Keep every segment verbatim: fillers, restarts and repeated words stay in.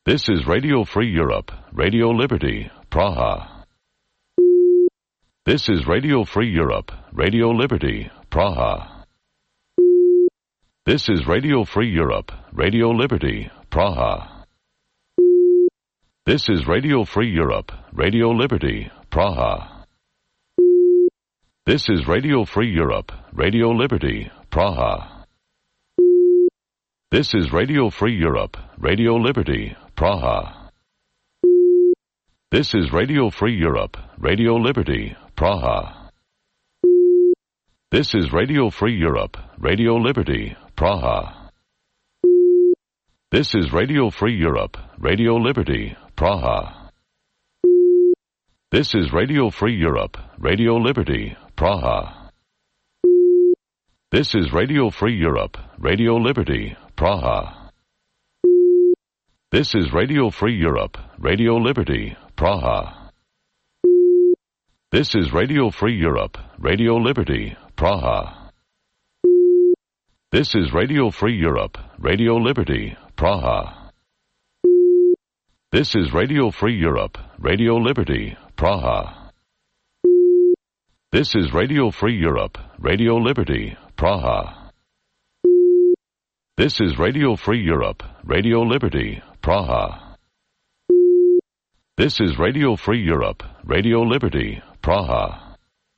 This is Radio Free Europe, Radio Liberty, Praha. This is Radio Free Europe, Radio Liberty, Praha. This is Radio Free Europe, Radio Liberty, Praha. This is Radio Free Europe, Radio Liberty, Praha. This is Radio Free Europe, Radio Liberty, Praha. This is Radio Free Europe, Radio Liberty, Praha. This is Radio Free Europe, Radio Liberty, Praha. This is Radio Free Europe, Radio Liberty, Praha. This is Radio Free Europe, Radio Liberty, Praha. This is Radio Free Europe, Radio Liberty, Praha. This is Radio Free Europe, Radio Liberty, Praha. This is Radio Free Europe, Radio Liberty, Praha. This is Radio Free Europe, Radio Liberty, Praha. This is Radio Free Europe, Radio Liberty, Praha. This is Radio Free Europe, Radio Liberty, Praha. This is Radio Free Europe, Radio Liberty, Praha. This is Radio Free Europe, Radio Liberty, Praha. This is Radio Free Europe, Radio Liberty, Praha.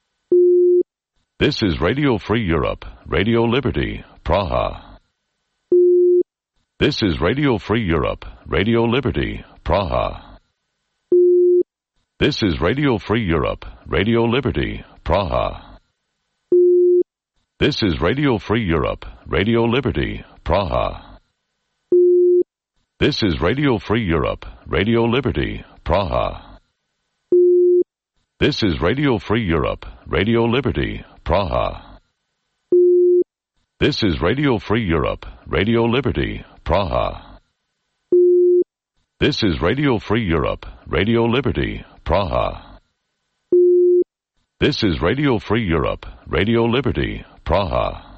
This is Radio Free Europe, Radio Liberty, Praha. This is Radio Free Europe, Radio Liberty, Praha. This is Radio Free Europe, Radio Liberty, Praha. This is Radio Free Europe, Radio Liberty, Praha. This is Radio Free Europe, Radio Liberty, Praha. This is Radio Free Europe, Radio Liberty, Praha. This is Radio Free Europe, Radio Liberty, Praha. This is Radio Free Europe, Radio Liberty, Praha. This is Radio Free Europe, Radio Liberty, Praha.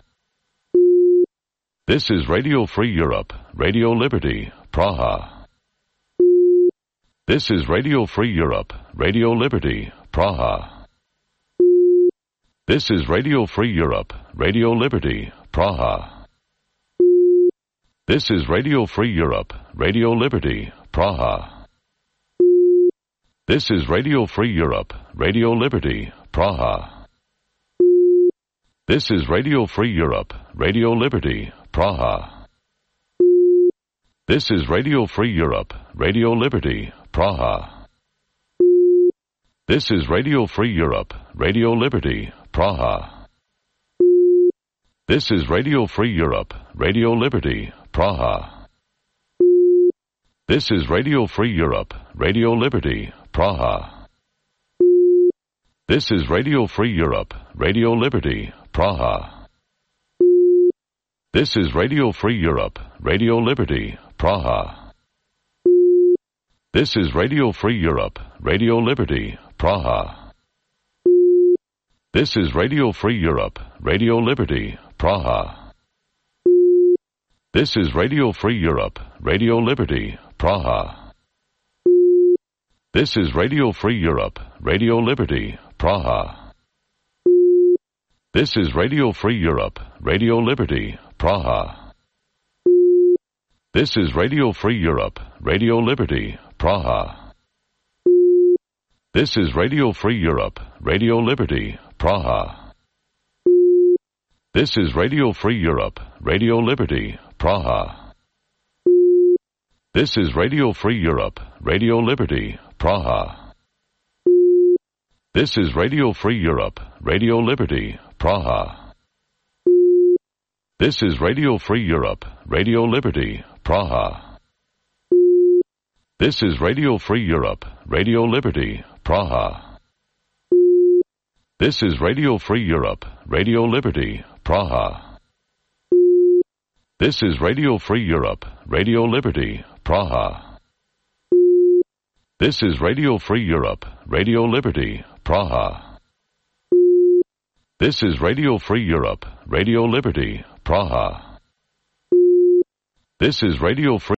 This is Radio Free Europe, Radio Liberty, Praha. This is Radio Free Europe, Radio Liberty, Praha. This is Radio Free Europe, Radio Liberty, Praha. This is Radio Free Europe, Radio Liberty, Praha. This is Radio Free Europe, Radio Liberty, Praha. This is Radio Free Europe, Radio Liberty, Praha. This is Radio Free Europe, Radio Liberty, Praha. This is Radio Free Europe, Radio Liberty, Praha. This is Radio Free Europe, Radio Liberty, Praha. This is Radio Free Europe, Radio Liberty, Praha. This is Radio Free Europe, Radio Liberty, Praha. This is Radio Free Europe, Radio Liberty, Praha. This is Radio Free Europe, Radio Liberty, Praha. This is Radio Free Europe, Radio Liberty, Praha. This is Radio Free Europe, Radio Liberty, Praha. This is Radio Free Europe, Radio Liberty, Praha. This is Radio Free Europe, Radio Liberty, Praha. This is Radio Free Europe, Radio Liberty, Praha. This is Radio Free Europe, Radio Liberty, Praha. This is Radio Free Europe, Radio Liberty, Praha. This is Radio Free Europe, Radio Liberty, Praha. This is Radio Free Europe, Radio Liberty, Praha. This is Radio Free Europe, Radio Liberty, Praha. This is Radio Free Europe, Radio Liberty, Praha. This is Radio Free Europe, Radio Liberty, Praha. This is Radio Free Europe, Radio Liberty, Praha. This is Radio Free Europe, Radio Liberty, Praha. This is Radio Free Europe, Radio Liberty, Praha. This is Radio Free